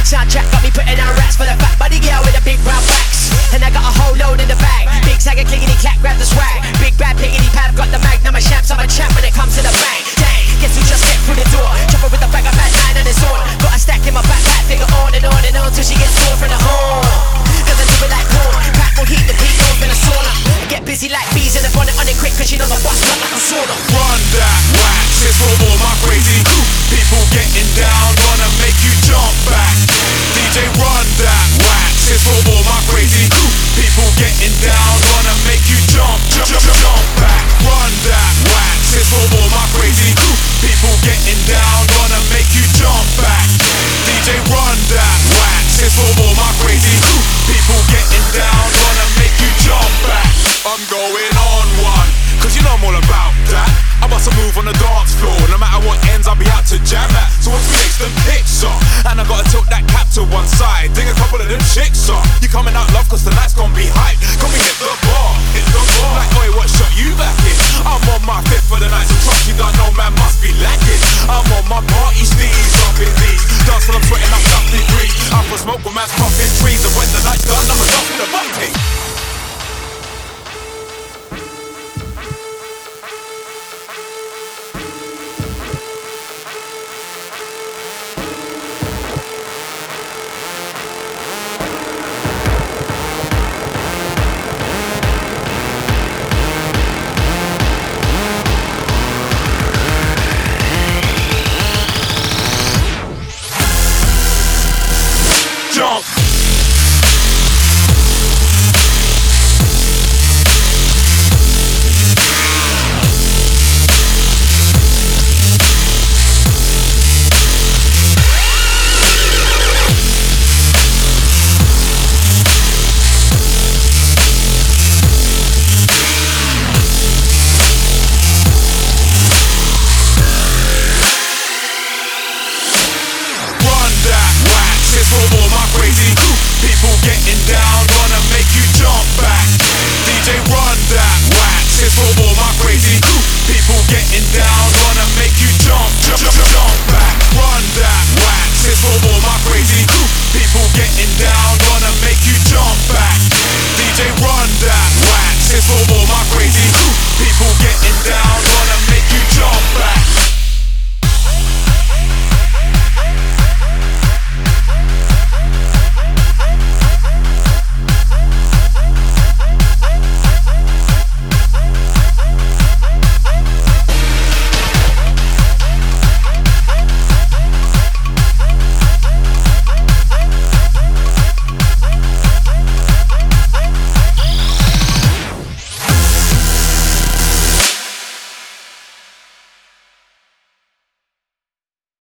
Soundtrack got me putting on rats for the fat body girl with a big round backs. And I got a whole load in the bag. Big sagger clickety clack, grab the swag. Big bad piggity pad, got the mag. Now my champs, I'm a champ when it comes to the bang. Dang, guess who just stepped through the door? Chopper with the bag of bad man on his horn. Got a stack in my back, figure on and on and on till she gets sore from the horn. Cause I do it like porn.